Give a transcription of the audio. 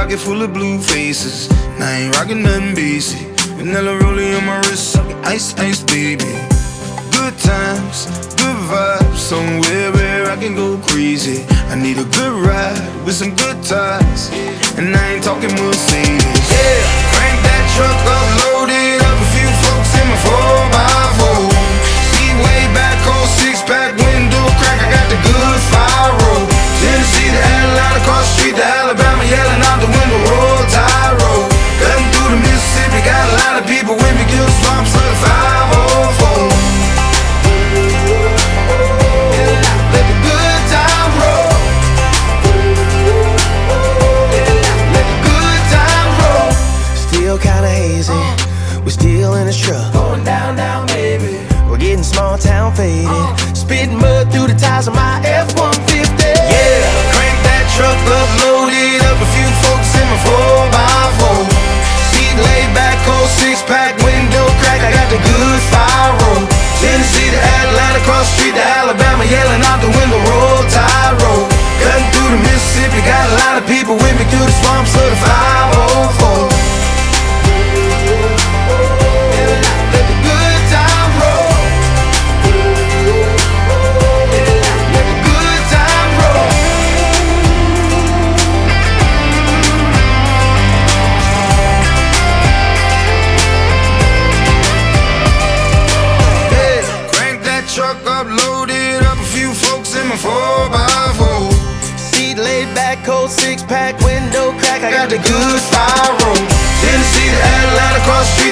pocket full of blue faces. And I ain't rockin' nothing basic. Vanilla rolling on my wrist, ice, ice, baby. Good times, good vibes, somewhere where I can go crazy. I need a good ride with some good ties, and I ain't talking Mercedes. Yeah, crank that truck up, loaded up, a few folks in my 4x4. Seat way back on six-pack, window crack, I got the good fire roll. Tennessee to Atlanta, across the street to Alabama, yelling out the window, roll tide roll. Cutting through the Mississippi, got a lot of people with me, give the swamps of the 504. Let the good time roll. Let the good time roll. Still kinda hazy, we're still in this truck. Going down, down, baby. We're getting small town faded, spitting mud through the tires of my F-150. Yeah, crank that truck up, loaded up, a few folks in my 4x4. Seat laid back, old six-pack, window crack, I got the good fire roll. Tennessee to Atlanta, across the street to Alabama, yelling out the window, roll tide roll. Cutting through the Mississippi, got a lot of people with me through the swamps of the 504. Let the good time roll. Let the good time roll. Yeah, crank that truck up, loaded up, a few folks in my 4x4. Seat laid back, cold six-pack, window crack, I got the good Good fire roll. Tennessee to Atlanta, across the street